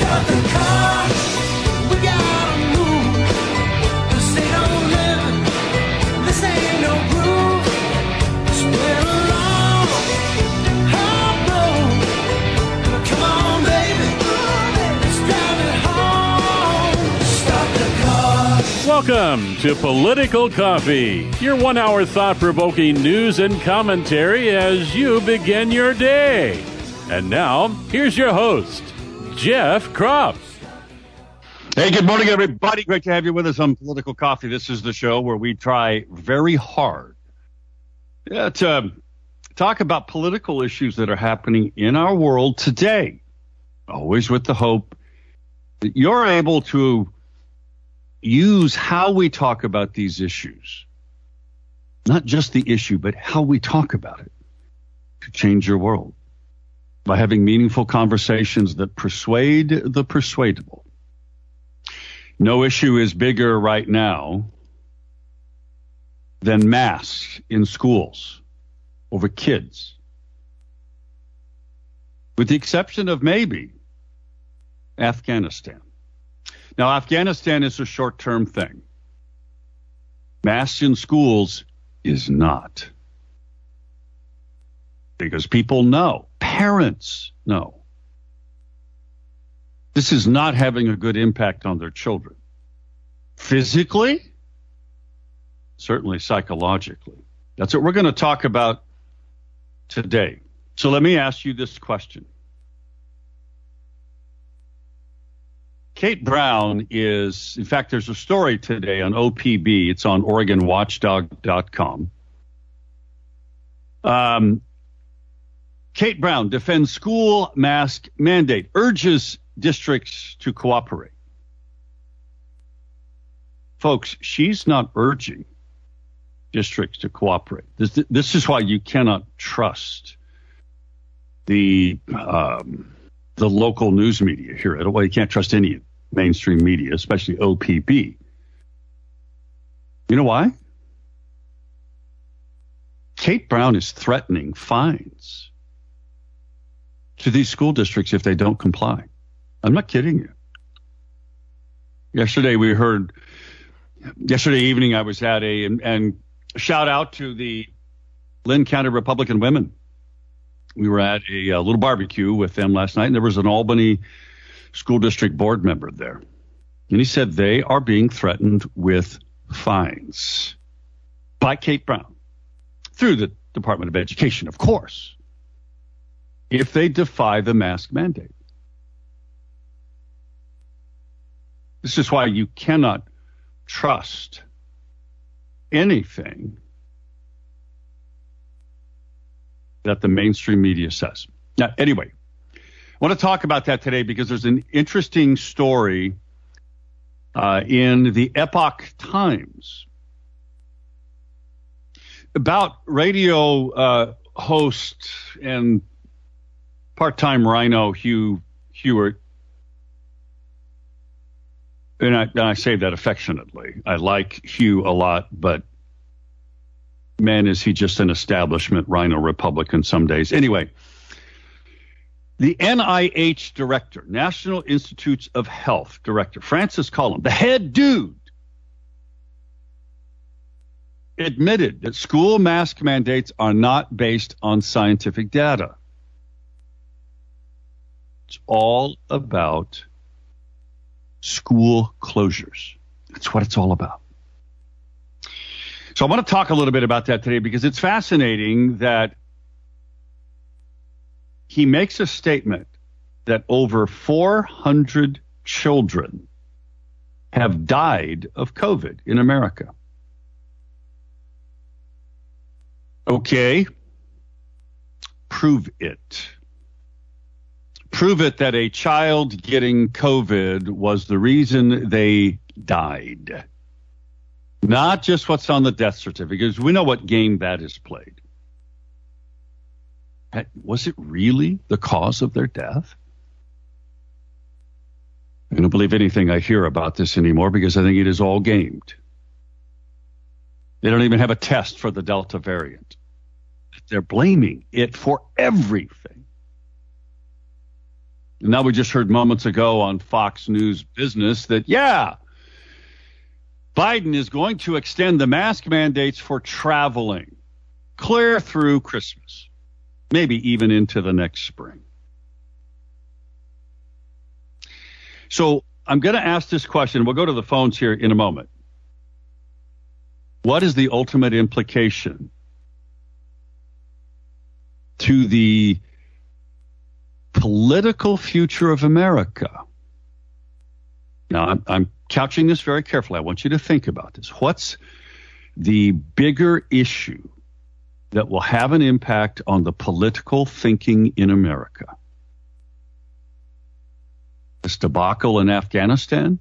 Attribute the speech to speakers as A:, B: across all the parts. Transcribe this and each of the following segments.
A: Start the car. We gotta move. This ain't no living. This ain't no groove. It's been a long, hard road. Come on, baby. Let's drive it home. Start the car.
B: Welcome to Political Coffee, your 1 hour thought-provoking news and commentary as you begin your day. And now, here's your host, Jeff Kropf.
C: Hey, good morning, everybody. Great to have you with us on Political Coffee. This is the show where we try very hard to talk about political issues that are happening in our world today, always with the hope that you're able to use how we talk about these issues, not just the issue, but how we talk about it, to change your world by having meaningful conversations that persuade the persuadable. No issue is bigger right now than masks in schools over kids, with the exception of maybe Afghanistan. Now, Afghanistan is a short-term thing. Masks in schools is not. Because people know, parents know, this is not having a good impact on their children. Physically, certainly psychologically. That's what we're going to talk about today. So let me ask you this question. Kate Brown is, in fact, there's a story today on OPB. It's on OregonWatchdog.com. Kate Brown defends school mask mandate, urges districts to cooperate. Folks, she's not urging districts to cooperate. This is why you cannot trust the local news media here. Well, you can't trust any mainstream media, especially OPB. You know why? Kate Brown is threatening fines to these school districts if they don't comply. I'm not kidding you. Yesterday evening I was at and shout out to the Lynn County Republican women. We were at a little barbecue with them last night, and there was an Albany school district board member there. And he said they are being threatened with fines by Kate Brown through the Department of Education, of course, if they defy the mask mandate. This is why you cannot trust anything that the mainstream media says. Now, anyway, I want to talk about that today because there's an interesting story in the Epoch Times about radio host and part-time rhino Hugh Hewitt. And I say that affectionately. I like Hugh a lot, but man, is he just an establishment rhino Republican some days. Anyway, the NIH director, National Institutes of Health director, Francis Collins, the head dude, admitted that school mask mandates are not based on scientific data. It's all about school closures. That's what it's all about. So I want to talk a little bit about that today because it's fascinating that he makes a statement that over 400 children have died of COVID in America. Okay, prove it. Prove it that a child getting COVID was the reason they died. Not just what's on the death certificate, because we know what game that is played. Was it really the cause of their death? I don't believe anything I hear about this anymore because I think it is all gamed. They don't even have a test for the Delta variant. They're blaming it for everything. And now we just heard moments ago on Fox News Business that, Biden is going to extend the mask mandates for traveling clear through Christmas, maybe even into the next spring. So I'm going to ask this question. We'll go to the phones here in a moment. What is the ultimate implication to the political future of America? Now, I'm couching this very carefully. I want you to think about this. What's the bigger issue that will have an impact on the political thinking in America? This debacle in Afghanistan,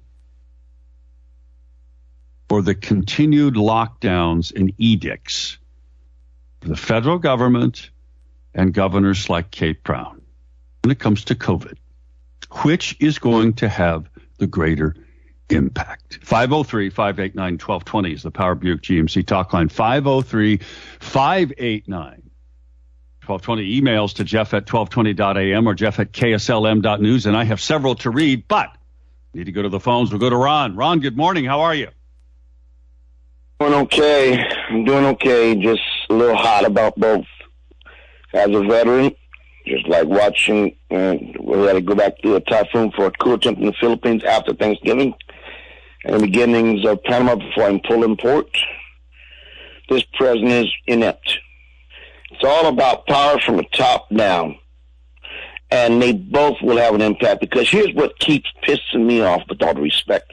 C: or the continued lockdowns and edicts of the federal government and governors like Kate Brown when it comes to COVID? Which is going to have the greater impact? 503-589-1220 is the Power Buick GMC talk line. 503-589-1220. Emails to Jeff at 1220.am or Jeff at KSLM.news. And I have several to read, but need to go to the phones. We'll go to Ron. Ron, good morning. How are you?
D: Doing okay. I'm doing okay. Just a little hot about both. As a veteran, just like watching, we had to go back through a typhoon for a coup attempt in the Philippines after Thanksgiving and the beginnings of Panama before I'm pulling port. This president is inept. It's all about power from the top down. And they both will have an impact, because here's what keeps pissing me off, with all the respect.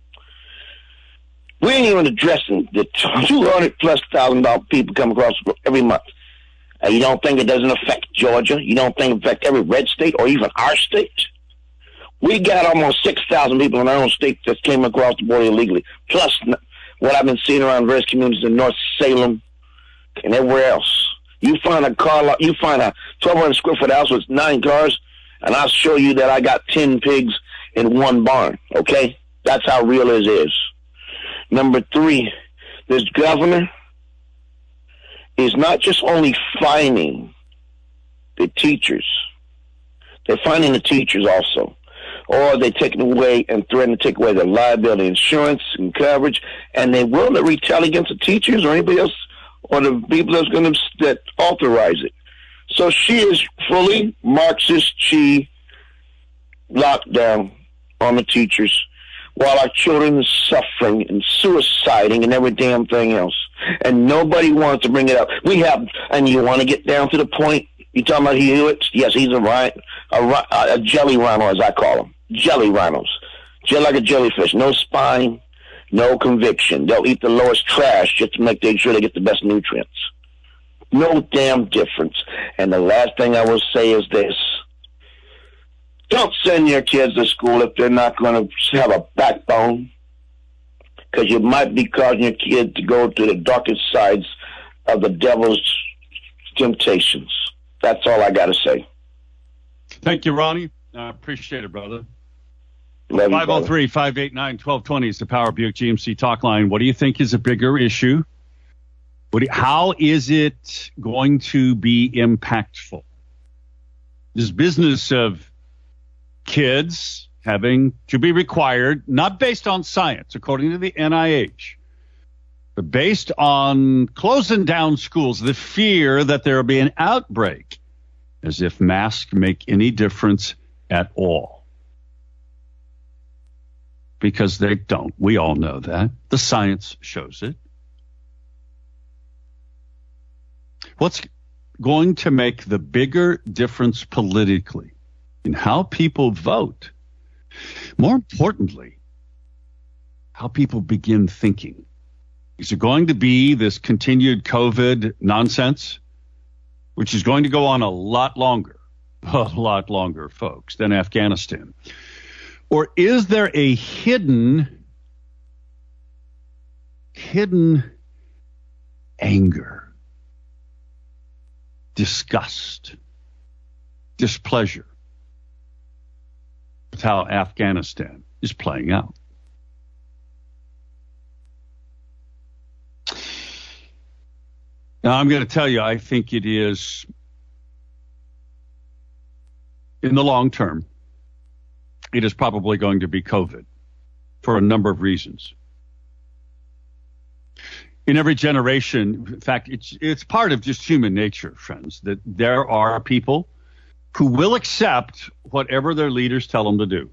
D: We ain't even addressing the 200,000+ people come across every month. You don't think it doesn't affect Georgia? You don't think it affects every red state or even our state? We got almost 6,000 people in our own state that came across the border illegally, plus what I've been seeing around various communities in North Salem and everywhere else. You find a car lot, you find a 1,200 square foot house with 9 cars, and I'll show you that I got 10 pigs in one barn, okay? That's how real it is. Number 3, this governor is not just only fining the teachers, they're fining the teachers also. Or they're taking away and threatening to take away their liability insurance and coverage, and they will retaliate against the teachers or anybody else or the people that authorize it. So she is fully Marxist. She locked down on the teachers while our children are suffering and suiciding and every damn thing else. And nobody wants to bring it up. We have, and you want to get down to the point. You talking about Hewitt? Yes, he's a jelly rhino, as I call him. Jelly rhinos. Just like a jellyfish. No spine, no conviction. They'll eat the lowest trash just to make sure they get the best nutrients. No damn difference. And the last thing I will say is this. Don't send your kids to school if they're not going to have a backbone, because you might be causing your kid to go to the darkest sides of the devil's temptations. That's all I got to say.
C: Thank you, Ronnie. I appreciate it, brother.
D: Love you, brother.
C: 503-589-1220 is the Power Buick GMC talk line. What do you think is a bigger issue? How is it going to be impactful? This business of kids having to be required, not based on science, according to the NIH, but based on closing down schools, the fear that there will be an outbreak, as if masks make any difference at all. Because they don't. We all know that. The science shows it. What's going to make the bigger difference politically in how people vote? More importantly, how people begin thinking. Is it going to be this continued COVID nonsense, which is going to go on a lot longer, folks, than Afghanistan? Or is there a hidden anger, disgust, displeasure with how Afghanistan is playing out? Now, I'm going to tell you, I think it is, in the long term, it is probably going to be COVID for a number of reasons. In every generation, in fact, it's part of just human nature, friends, that there are people who will accept whatever their leaders tell them to do.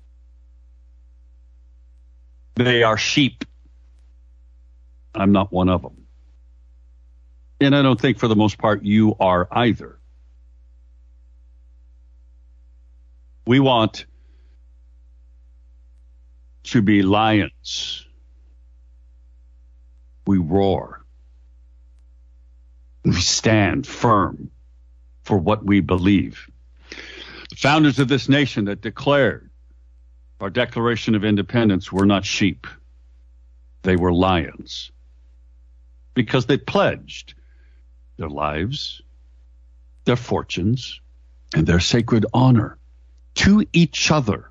C: They are sheep. I'm not one of them. And I don't think for the most part you are either. We want to be lions. We roar. We stand firm for what we believe. The founders of this nation that declared our Declaration of Independence were not sheep. They were lions. Because they pledged their lives, their fortunes, and their sacred honor to each other.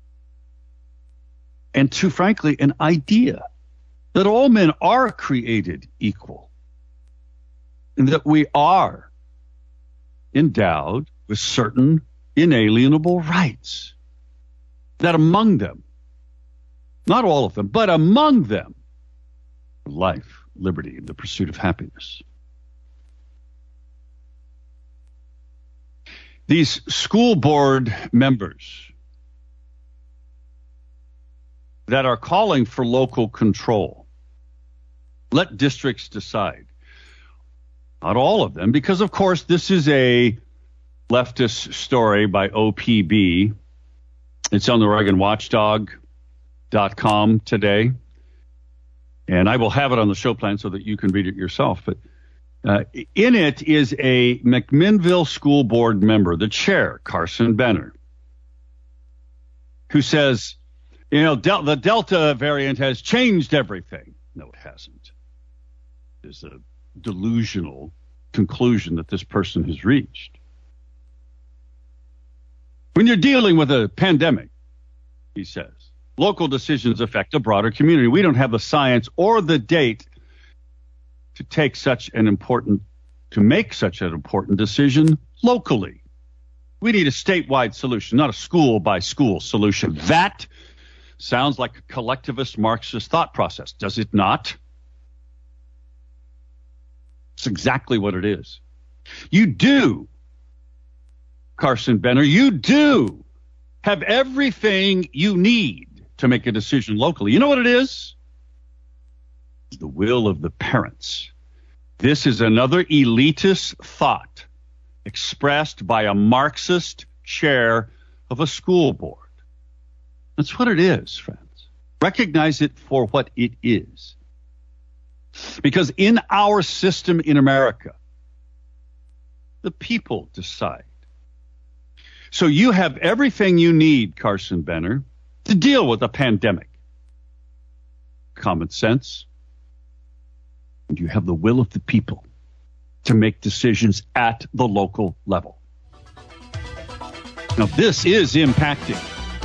C: And to, frankly, an idea that all men are created equal, and that we are endowed with certain inalienable rights, that among them, not all of them, but among them, life, liberty, and the pursuit of happiness. These school board members that are calling for local control, let districts decide. Not all of them, because, of course, this is a leftist story by OPB. It's on the OregonWatchdog.com today. And I will have it on the show plan so that you can read it yourself. But in it is a McMinnville School Board member, the chair, Carson Benner, who says, the Delta variant has changed everything. No, it hasn't. There's a delusional conclusion that this person has reached. When you're dealing with a pandemic, he says, local decisions affect a broader community. We don't have the science or the date to make such an important decision locally. We need a statewide solution, not a school by school solution. That sounds like a collectivist Marxist thought process, does it not? It's exactly what it is. You do, Carson Benner, you do have everything you need to make a decision locally. You know what it is? The will of the parents. This is another elitist thought expressed by a Marxist chair of a school board. That's what it is, friends. Recognize it for what it is. Because in our system in America, the people decide. So you have everything you need, Carson Benner, to deal with a pandemic. Common sense. And you have the will of the people to make decisions at the local level. Now, this is impacting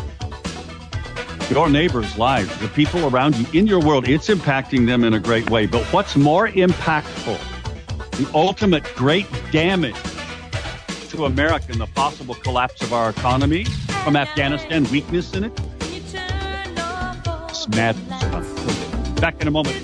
C: your neighbors' lives, the people around you in your world. It's impacting them in a great way. But what's more impactful, the ultimate great damage to America and the possible collapse of our economy from Afghanistan, weakness in it, it's madness. Back in a moment.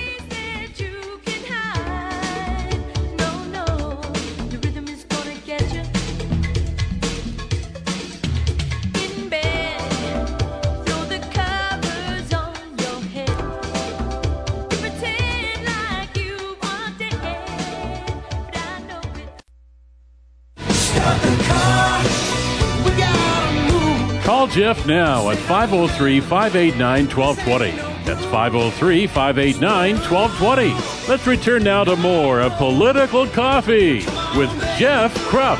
B: Call Jeff now at 503-589-1220. That's 503-589-1220. Let's return now to more of Political Coffee with Jeff Krupp.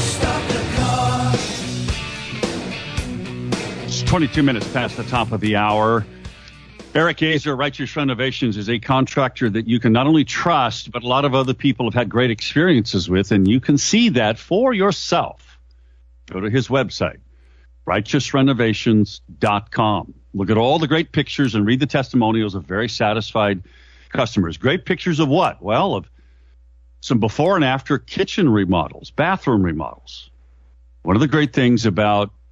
C: It's 22 minutes past the top of the hour. Eric Azer, Righteous Renovations, is a contractor that you can not only trust, but a lot of other people have had great experiences with, and you can see that for yourself. Go to his website, righteousrenovations.com. Look at all the great pictures and read the testimonials of very satisfied customers. Great pictures of what? Well, of some before and after kitchen remodels, bathroom remodels. One of the great things about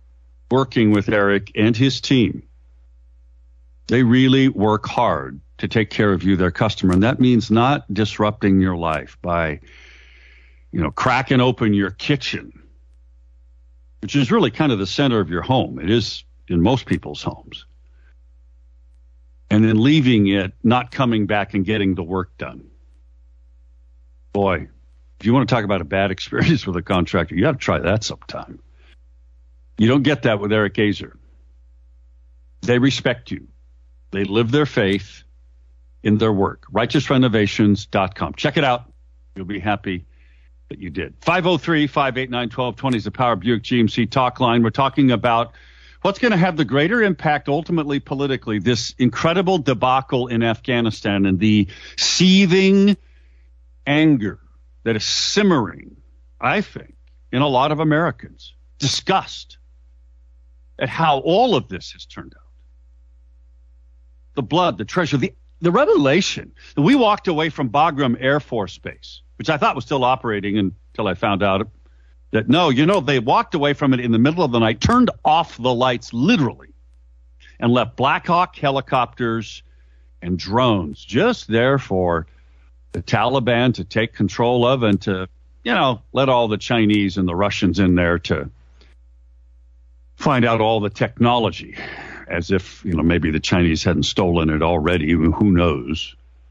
C: working with Eric and his team. They really work hard to take care of you, their customer. And that means not disrupting your life by, cracking open your kitchen, which is really kind of the center of your home. It is in most people's homes. And then leaving it, not coming back and getting the work done. Boy, if you want to talk about a bad experience with a contractor, you got to try that sometime. You don't get that with Eric Gazer. They respect you. They live their faith in their work. RighteousRenovations.com. Check it out. You'll be happy that you did. 503-589-1220 is the Power Buick GMC talk line. We're talking about what's going to have the greater impact ultimately politically, this incredible debacle in Afghanistan and the seething anger that is simmering, I think, in a lot of Americans. Disgust at how all of this has turned out. The blood, the treasure, the revelation that we walked away from Bagram Air Force Base, which I thought was still operating until I found out that no, they walked away from it in the middle of the night, turned off the lights literally, and left Black Hawk helicopters and drones just there for the Taliban to take control of and to, let all the Chinese and the Russians in there to find out all the technology, as if, maybe the Chinese hadn't stolen it already. Who knows?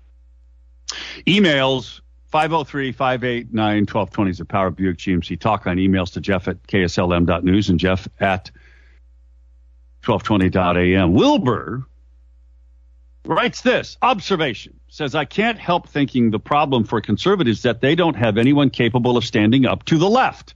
C: Emails, 503-589-1220 is the Power Buick GMC talk line. Emails to Jeff at KSLM.news and Jeff at 1220.am. Wilbur writes this, observation, says, I can't help thinking the problem for conservatives that they don't have anyone capable of standing up to the left.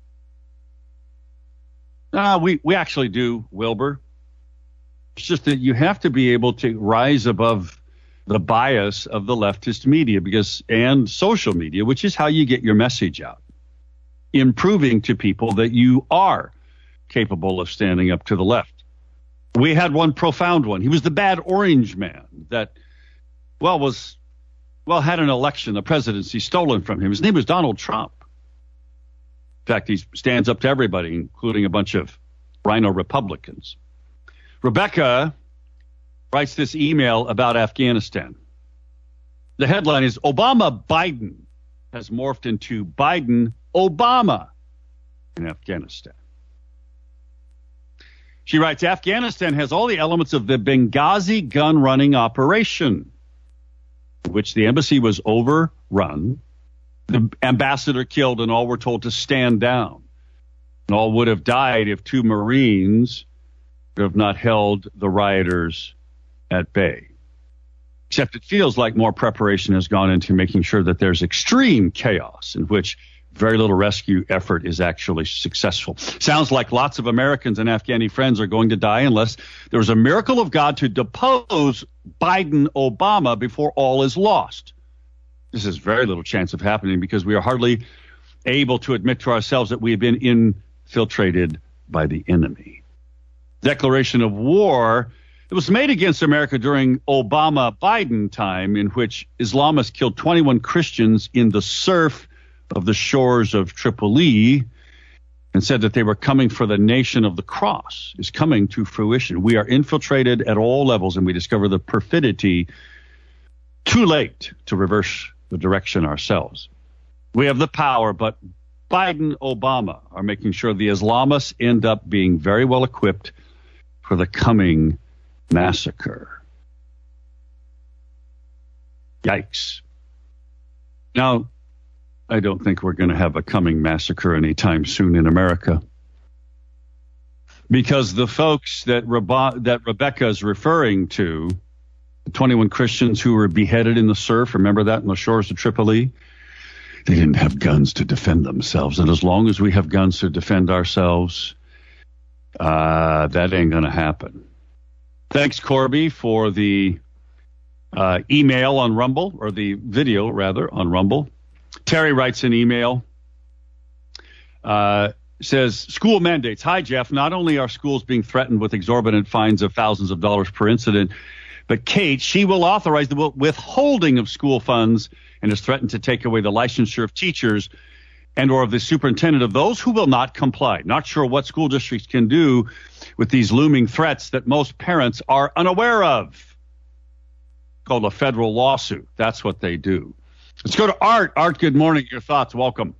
C: We actually do, Wilbur. It's just that you have to be able to rise above the bias of the leftist media and social media, which is how you get your message out, in proving to people that you are capable of standing up to the left. We had one profound one. He was the bad orange man that, had an election, a presidency stolen from him. His name was Donald Trump. In fact, he stands up to everybody, including a bunch of rhino Republicans. Rebecca writes this email about Afghanistan. The headline is, Obama-Biden has morphed into Biden-Obama in Afghanistan. She writes, Afghanistan has all the elements of the Benghazi gun-running operation, in which the embassy was overrun, the ambassador killed, and all were told to stand down. And all would have died if 2 Marines would have not held the rioters at bay. Except it feels like more preparation has gone into making sure that there's extreme chaos in which very little rescue effort is actually successful. Sounds like lots of Americans and Afghani friends are going to die unless there is a miracle of God to depose Biden-Obama before all is lost. This has very little chance of happening because we are hardly able to admit to ourselves that we have been infiltrated by the enemy. Declaration of war that was made against America during Obama-Biden time, in which Islamists killed 21 Christians in the surf of the shores of Tripoli and said that they were coming for the nation of the cross, is coming to fruition. We are infiltrated at all levels, and we discover the perfidy too late to reverse the direction ourselves. We have the power, but Biden, Obama are making sure the Islamists end up being very well equipped for the coming massacre. Yikes. Now, I don't think we're going to have a coming massacre anytime soon in America, because the folks that Rebecca is referring to, the 21 Christians who were beheaded in the surf, remember that, in the shores of Tripoli? They didn't have guns to defend themselves. And as long as we have guns to defend ourselves, that ain't going to happen. Thanks, Corby, for the email on Rumble, or the video, rather, on Rumble. Terry writes an email, says, school mandates. Hi, Jeff. Not only are schools being threatened with exorbitant fines of thousands of dollars per incident, but Kate, she will authorize the withholding of school funds and has threatened to take away the licensure of teachers and or of the superintendent of those who will not comply. Not sure what school districts can do with these looming threats that most parents are unaware of. Called a federal lawsuit. That's what they do. Let's go to Art. Art, good morning. Your thoughts. Welcome.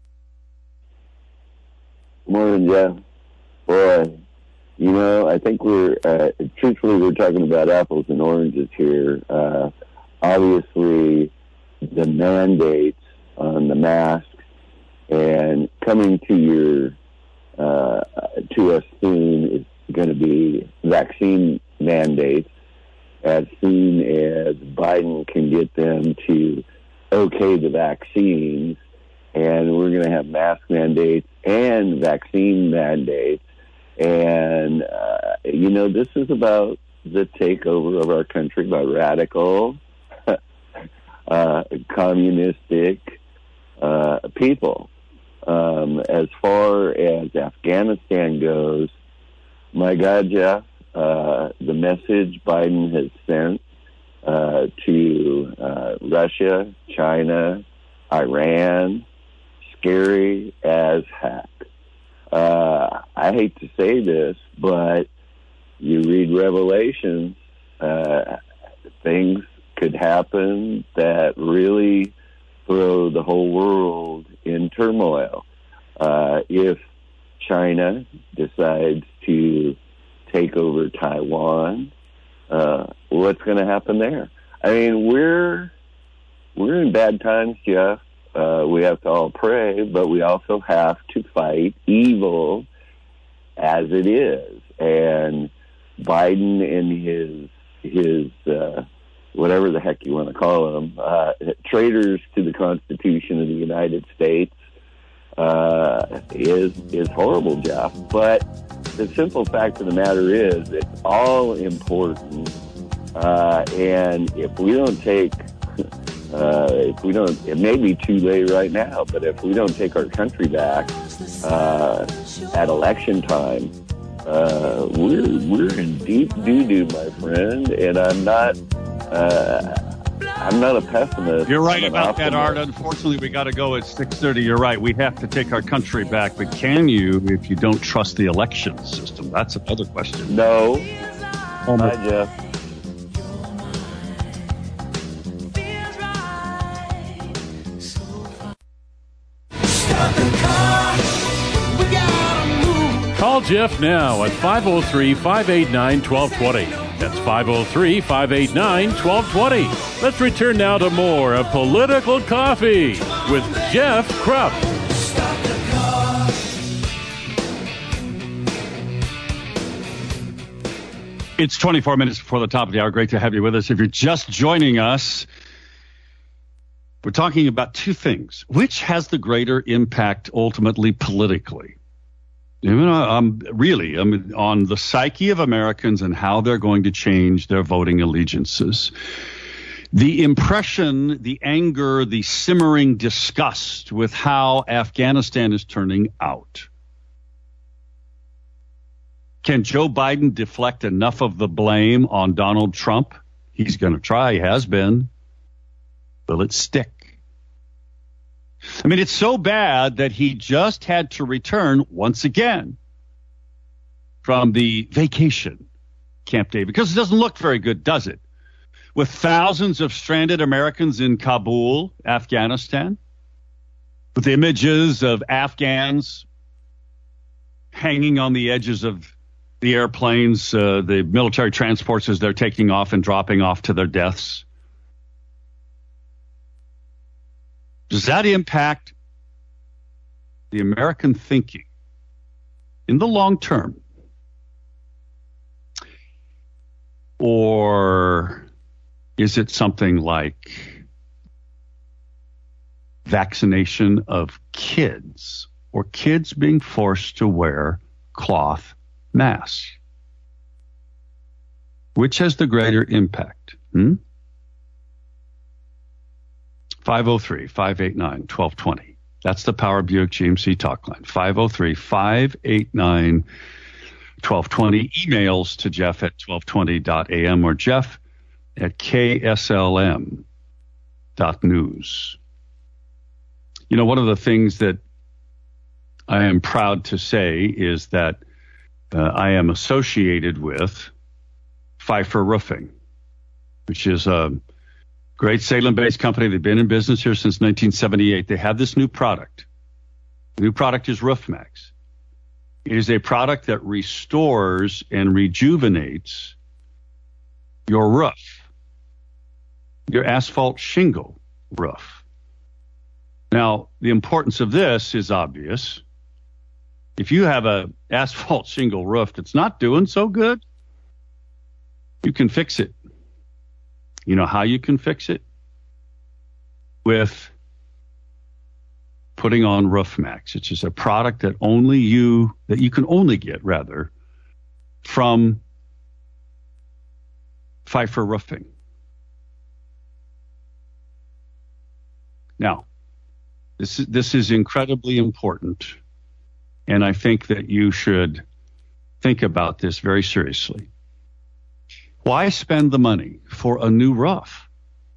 E: Morning, Jeff. Boy, I think we're talking about apples and oranges here. Obviously, the mandates on the masks and coming to us soon is going to be vaccine mandates. As soon as Biden can get them to okay the vaccines, and we're going to have mask mandates and vaccine mandates. And, this is about the takeover of our country by radical, communistic people. As far as Afghanistan goes, my God, Jeff, the message Biden has sent to Russia, China, Iran, scary as heck. I hate to say this, but you read Revelations, things could happen that really throw the whole world in turmoil. If China decides to take over Taiwan, what's going to happen there? I mean, we're in bad times, Jeff. We have to all pray, but we also have to fight evil as it is. And Biden and his whatever the heck you want to call them, traitors to the Constitution of the United States, is horrible, Jeff. But the simple fact of the matter is, it's all important. And if we don't take, it may be too late right now, but if we don't take our country back at election time, we're in deep doo-doo, my friend. And I'm not a pessimist.
C: You're right
E: I'm
C: about that, Art. Unfortunately, we got to go at 6:30. You're right. We have to take our country back. But can you if you don't trust the election system? That's another question.
E: No. Hi, Jeff.
B: Call Jeff now at 503-589-1220. That's 503-589-1220. Let's return now to more of Political Coffee with Jeff Krupp.
C: It's 24 minutes before the top of the hour. Great to have you with us. If you're just joining us, we're talking about two things. Which has the greater impact ultimately politically? On the psyche of Americans and how they're going to change their voting allegiances. The impression, the anger, the simmering disgust with how Afghanistan is turning out. Can Joe Biden deflect enough of the blame on Donald Trump? He's going to try. He has been. Will it stick? I mean, it's so bad that he just had to return once again from the vacation, Camp David, because it doesn't look very good, does it? With thousands of stranded Americans in Kabul, Afghanistan, with images of Afghans hanging on the edges of the airplanes, the military transports as they're taking off and dropping off to their deaths. Does that impact the American thinking in the long term? Or is it something like vaccination of kids, or kids being forced to wear cloth masks? Which has the greater impact? 503-589-1220. That's the Power Buick GMC talk line. 503-589-1220. Emails to Jeff at 1220.am or Jeff at kslm.news. You know, one of the things that I am proud to say is that I am associated with Pfeiffer Roofing, which is a great Salem-based company. They've been in business here since 1978. They have this new product. The new product is RoofMax. It is a product that restores and rejuvenates your roof, your asphalt shingle roof. Now, the importance of this is obvious. If you have an asphalt shingle roof that's not doing so good, you can fix it. You know how you can fix it? With putting on RoofMax, which is a product that you can only get from Pfeiffer Roofing. Now, this is incredibly important, and I think that you should think about this very seriously. Why spend the money for a new roof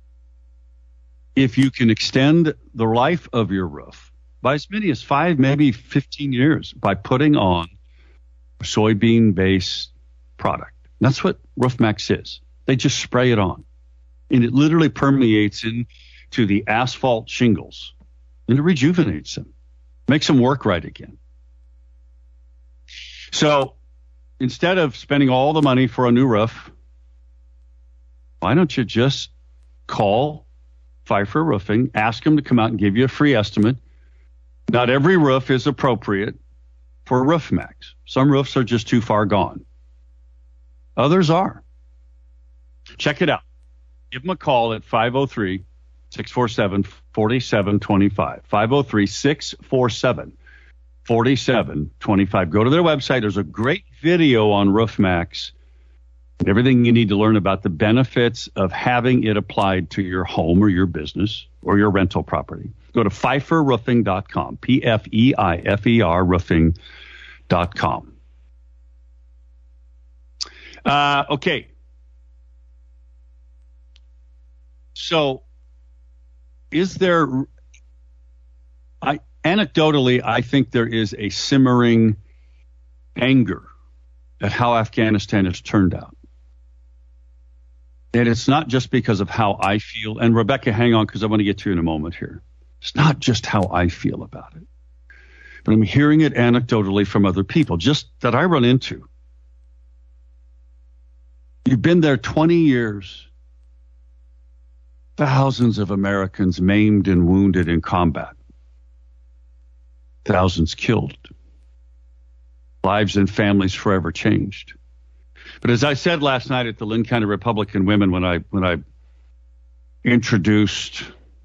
C: if you can extend the life of your roof by as many as 5, maybe 15 years by putting on a soybean-based product? That's what RoofMax is. They just spray it on, and it literally permeates into the asphalt shingles, and it rejuvenates them, makes them work right again. So instead of spending all the money for a new roof, why don't you just call Pfeiffer Roofing, ask them to come out and give you a free estimate. Not every roof is appropriate for RoofMax. Some roofs are just too far gone. Others are. Check it out. Give them a call at 503-647-4725. 503-647-4725. Go to their website. There's a great video on RoofMax. Everything you need to learn about the benefits of having it applied to your home or your business or your rental property. Go to PfeifferRoofing.com, P-F-E-I-F-E-R roofing.com. Okay. So anecdotally, I think there is a simmering anger at how Afghanistan has turned out. And it's not just because of how I feel. And Rebecca, hang on, because I want to get to you in a moment here. It's not just how I feel about it, but I'm hearing it anecdotally from other people, just that I run into. You've been there 20 years. Thousands of Americans maimed and wounded in combat. Thousands killed. Lives and families forever changed. But as I said last night at the Lynn County Republican Women, when I introduced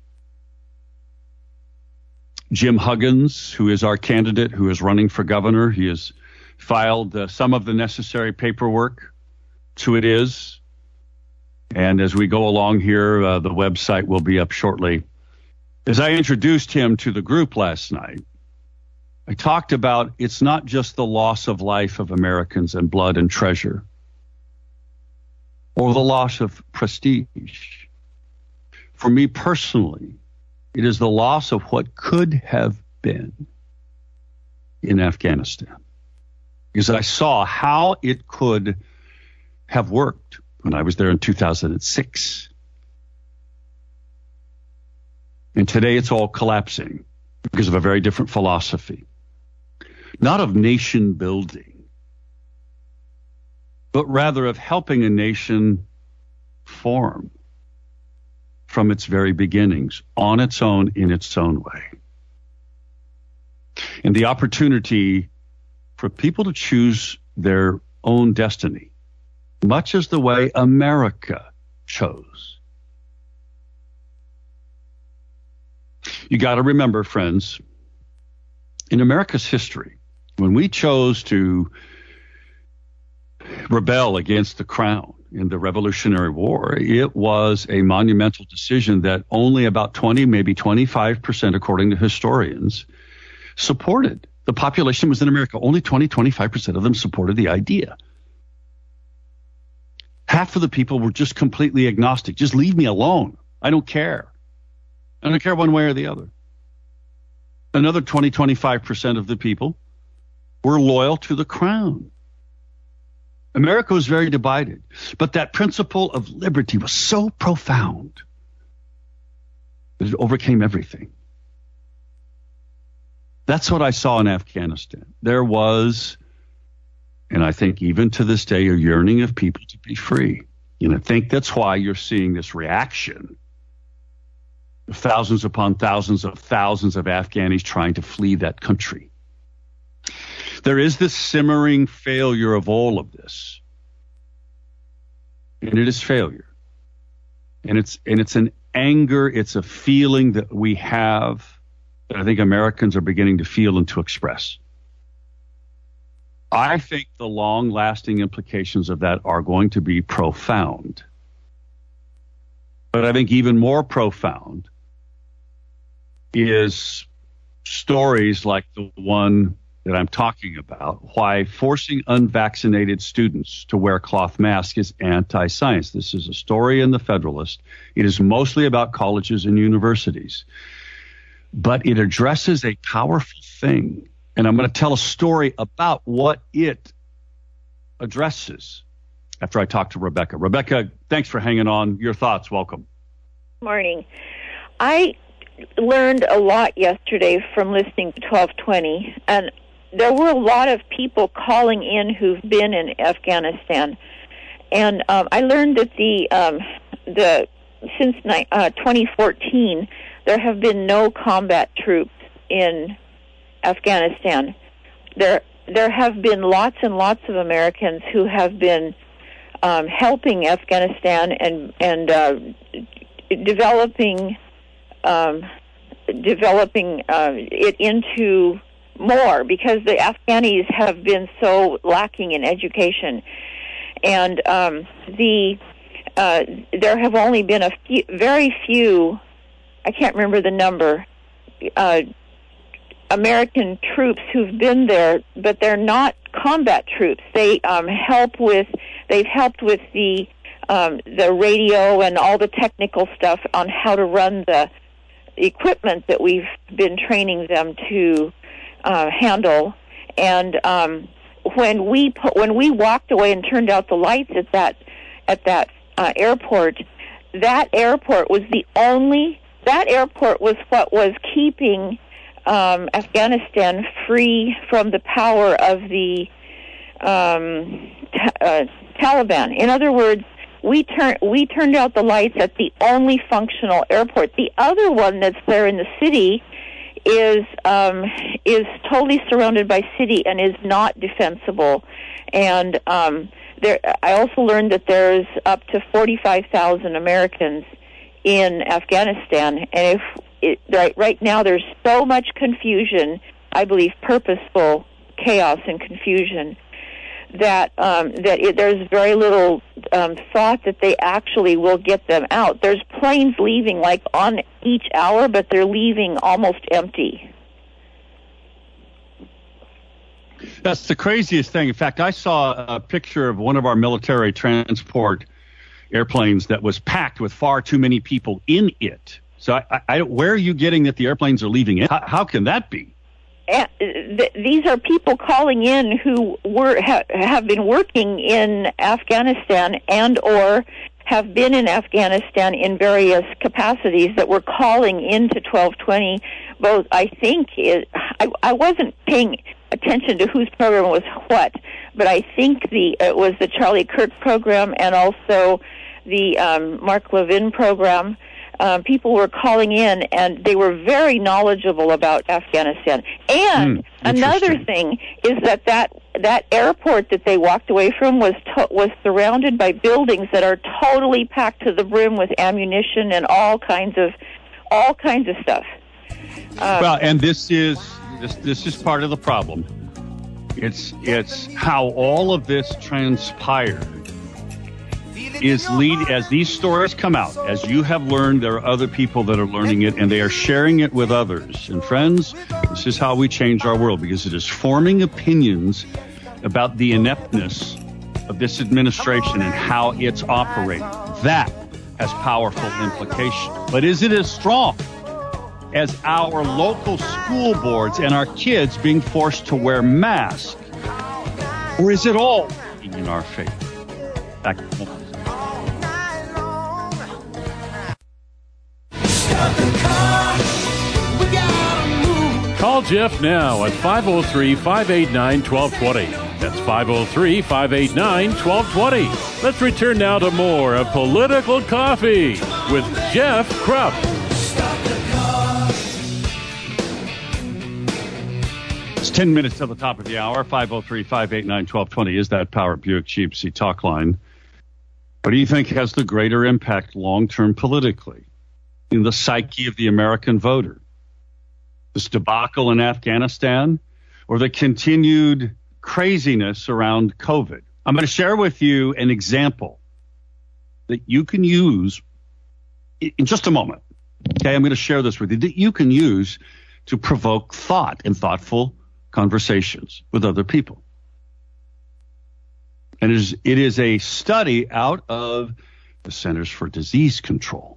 C: Jim Huggins, who is our candidate, who is running for governor, he has filed some of the necessary paperwork. So it is. And as we go along here, the website will be up shortly. As I introduced him to the group last night, I talked about it's not just the loss of life of Americans and blood and treasure, or the loss of prestige. For me personally, it is the loss of what could have been in Afghanistan. Because I saw how it could have worked when I was there in 2006. And today it's all collapsing because of a very different philosophy. Not of nation building, but rather of helping a nation form from its very beginnings, on its own, in its own way. And the opportunity for people to choose their own destiny, much as the way America chose. You got to remember, friends, in America's history, when we chose to rebel against the crown in the Revolutionary War, it was a monumental decision that only about 20, maybe 25%, according to historians, supported. The population was in America. Only 20, 25% of them supported the idea. Half of the people were just completely agnostic. Just leave me alone. I don't care. I don't care one way or the other. Another 25% of the people were loyal to the crown. America was very divided, but that principle of liberty was so profound that it overcame everything. That's what I saw in Afghanistan. There was, and I think even to this day, a yearning of people to be free. And I think that's why you're seeing this reaction of thousands upon thousands of Afghanis trying to flee that country. There is this simmering failure of all of this. And it is failure. And it's an anger, it's a feeling that we have that I think Americans are beginning to feel and to express. I think the long-lasting implications of that are going to be profound. But I think even more profound is stories like the one that I'm talking about, why forcing unvaccinated students to wear cloth masks is anti-science. This is a story in the Federalist. It is mostly about colleges and universities, but it addresses a powerful thing. And I'm going to tell a story about what it addresses after I talk to Rebecca. Rebecca, thanks for hanging on. Your thoughts. Welcome.
F: Morning. I learned a lot yesterday from listening to 1220, and there were a lot of people calling in who've been in Afghanistan. And I learned that since 2014, there have been no combat troops in Afghanistan. There have been lots and lots of Americans who have been helping Afghanistan and developing it into more, because the Afghanis have been so lacking in education, and there have only been very few. I can't remember the number. American troops who've been there, but they're not combat troops. They helped with the radio and all the technical stuff on how to run the equipment that we've been training them to handle. And when we walked away and turned out the lights at that airport, that airport was what was keeping Afghanistan free from the power of the Taliban. In other words, we turned out the lights at the only functional airport. The other one that's there in the city is totally surrounded by city and is not defensible. And I also learned that there's up to 45,000 Americans in Afghanistan, and right now there's so much confusion, I believe purposeful chaos and confusion, that there's very little thought that they actually will get them out. There's planes leaving like on each hour, but they're leaving almost empty.
C: That's the craziest thing. In fact, I saw a picture of one of our military transport airplanes that was packed with far too many people in it. So where are you getting that the airplanes are leaving it? How can that be?
F: These are people calling in who have been working in Afghanistan and or have been in Afghanistan in various capacities that were calling into 1220. Both, I think, I wasn't paying attention to whose program was what, but I think it was the Charlie Kirk program and also the Mark Levin program. People were calling in, and they were very knowledgeable about Afghanistan. And another thing is that airport that they walked away from was surrounded by buildings that are totally packed to the brim with ammunition and all kinds of stuff.
C: Well, and this is part of the problem. It's how all of this transpired. As these stories come out, as you have learned, there are other people that are learning it, and they are sharing it with others. And friends, this is how we change our world, because it is forming opinions about the ineptness of this administration and how it's operating. That has powerful implications. But is it as strong as our local school boards and our kids being forced to wear masks? Or is it all in our favor? Back to the
B: Call Jeff now at 503-589-1220. That's 503-589-1220. Let's return now to more of Political Coffee with Jeff Krupp.
C: It's 10 minutes till the top of the hour. 503-589-1220 is that Power Buick GMC talk line. What do you think has the greater impact long-term politically in the psyche of the American voter? This debacle in Afghanistan or the continued craziness around COVID? I'm going to share with you an example that you can use in just a moment. Okay, I'm going to share this with you that you can use to provoke thought and thoughtful conversations with other people. And it is a study out of the Centers for Disease Control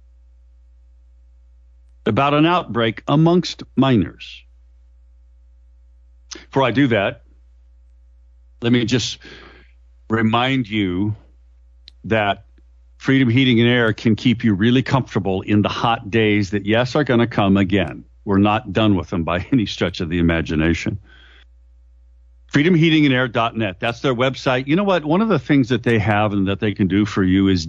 C: about an outbreak amongst minors. Before I do that, let me just remind you that Freedom Heating and Air can keep you really comfortable in the hot days that, yes, are going to come again. We're not done with them by any stretch of the imagination. FreedomHeatingandAir.net. That's their website. You know what? One of the things that they have and that they can do for you is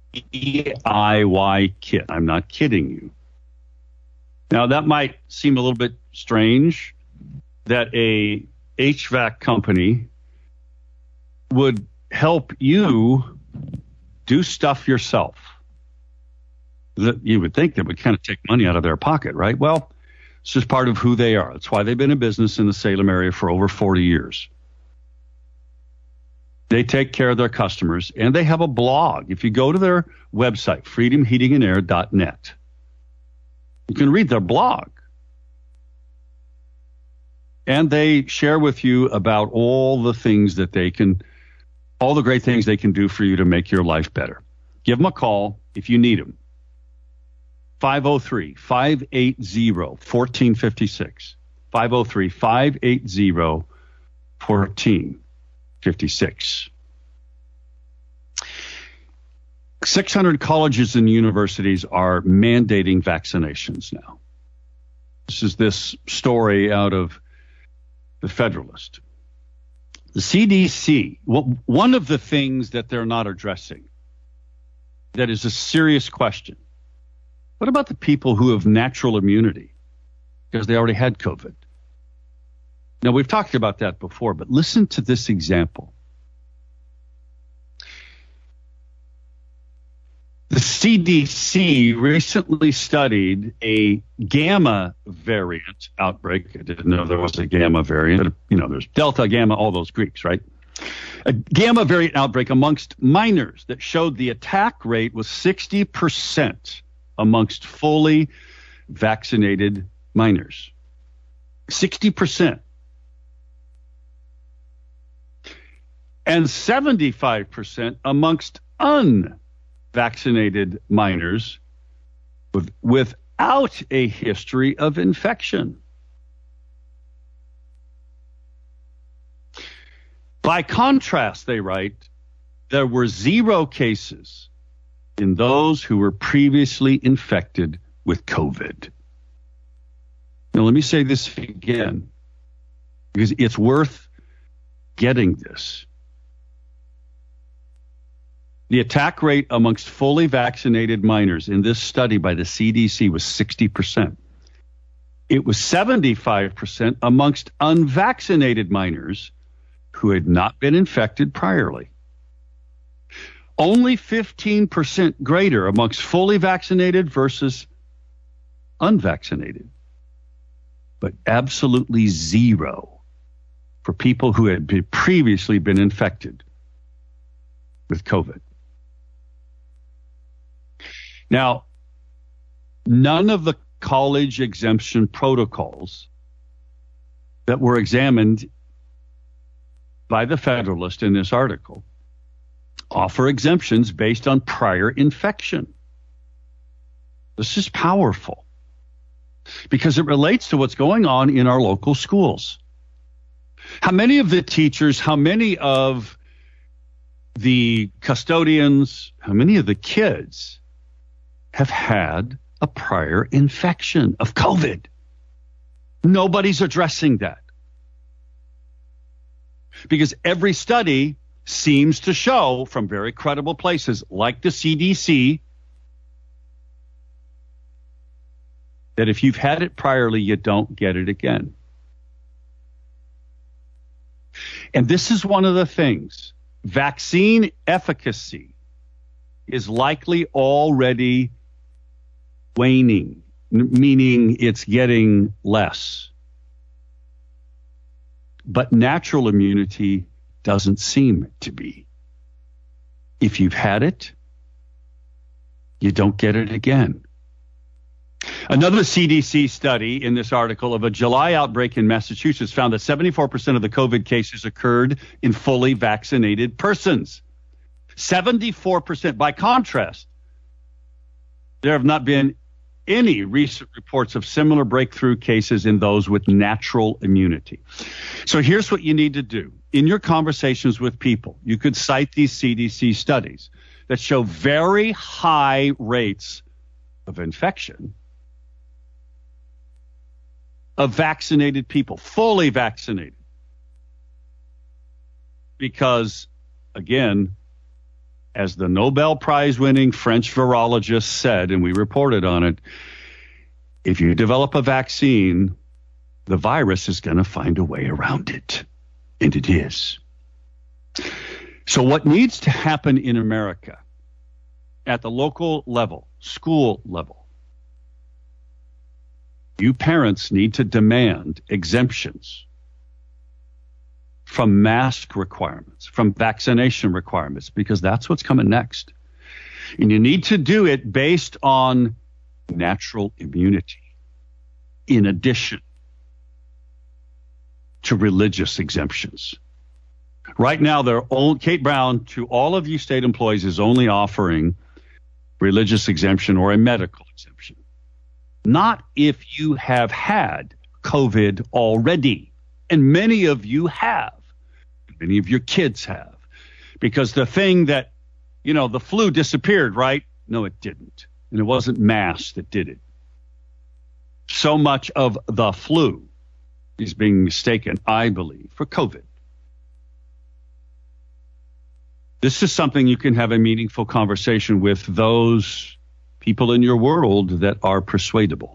C: DIY kit. I'm not kidding you. Now, that might seem a little bit strange that a HVAC company would help you do stuff yourself. That you would think that would kind of take money out of their pocket, right? Well, it's just part of who they are. That's why they've been in business in the Salem area for over 40 years. They take care of their customers, and they have a blog. If you go to their website, freedomheatingandAir.net, you can read their blog. And they share with you about all the things that they can, all the great things they can do for you to make your life better. Give them a call if you need them. 503-580-1456. 503-580-1456. 600 colleges and universities are mandating vaccinations now. This is this story out of the Federalist. The CDC, one of the things that they're not addressing that is a serious question. What about the people who have natural immunity because they already had COVID? Now, we've talked about that before, but listen to this example. The CDC recently studied a gamma variant outbreak. I didn't know there was a gamma variant. You know, there's Delta, Gamma, all those Greeks, right? A gamma variant outbreak amongst minors that showed the attack rate was 60% amongst fully vaccinated minors. 60%. And 75% amongst unvaccinated minors without a history of infection. By contrast, they write, there were 0 cases in those who were previously infected with COVID. Now, let me say this again, because it's worth getting this. The attack rate amongst fully vaccinated minors in this study by the CDC was 60%. It was 75% amongst unvaccinated minors who had not been infected priorly. Only 15% greater amongst fully vaccinated versus unvaccinated, but absolutely 0 for people who had previously been infected with COVID. Now, none of the college exemption protocols that were examined by the Federalist in this article offer exemptions based on prior infection. This is powerful. because it relates to what's going on in our local schools. How many of the teachers, how many of the custodians, how many of the kids have had a prior infection of COVID? Nobody's addressing that. Because every study seems to show from very credible places like the CDC that if you've had it priorly, you don't get it again. And this is one of the things. Vaccine efficacy is likely already waning, meaning it's getting less. But natural immunity doesn't seem to be. If you've had it, you don't get it again. Another CDC study in this article of a July outbreak in Massachusetts found that 74% of the COVID cases occurred in fully vaccinated persons. 74%. By contrast, there have not been any recent reports of similar breakthrough cases in those with natural immunity. So here's what you need to do. In your conversations with people, you could cite these CDC studies that show very high rates of infection of vaccinated people, fully vaccinated. Because, again, as the Nobel Prize-winning French virologist said, and we reported on it, if you develop a vaccine, the virus is going to find a way around it. And it is. So what needs to happen in America at the local level, school level, you parents need to demand exemptions from mask requirements, from vaccination requirements, because that's what's coming next. And you need to do it based on natural immunity, in addition to religious exemptions. Right now, Kate Brown, to all of you state employees, is only offering religious exemption or a medical exemption. Not if you have had COVID already. And many of you have. Many of your kids have. Because the thing that, the flu disappeared, right? No, it didn't. And it wasn't masks that did it. So much of the flu is being mistaken, I believe, for COVID. This is something you can have a meaningful conversation with those people in your world that are persuadable.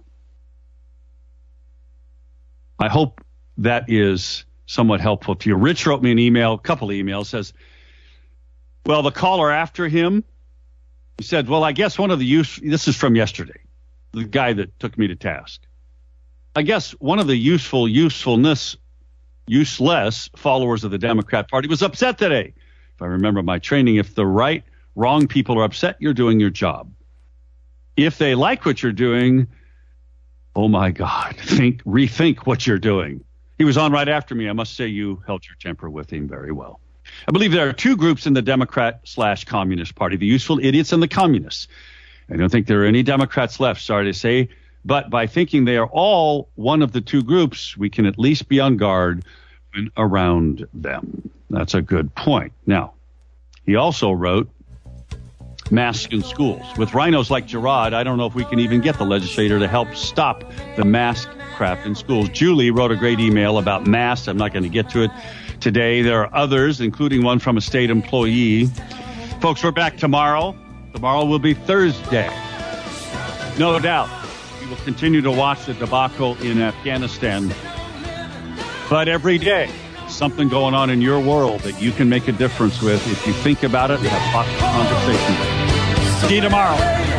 C: I hope that is somewhat helpful to you. Rich wrote me an email, a couple of emails, says, well, the caller after him, he said, well, I guess one of the this is from yesterday, the guy that took me to task. I guess one of the useless followers of the Democrat Party was upset today. If I remember my training, if the wrong people are upset, you're doing your job. If they like what you're doing, oh my God, rethink what you're doing. He was on right after me. I must say you held your temper with him very well. I believe there are two groups in the Democrat/Communist Party, the useful idiots and the communists. I don't think there are any Democrats left, sorry to say, but by thinking they are all one of the two groups, we can at least be on guard when around them. That's a good point. Now, he also wrote, masks in schools. With rhinos like Gerard, I don't know if we can even get the legislator to help stop the mask crap in schools. Julie wrote a great email about masks. I'm not going to get to it today. There are others, including one from a state employee. Folks, we're back tomorrow. Tomorrow will be Thursday. No doubt. We will continue to watch the debacle in Afghanistan. But every day, something going on in your world that you can make a difference with if you think about it and have thoughtful conversations. See you tomorrow.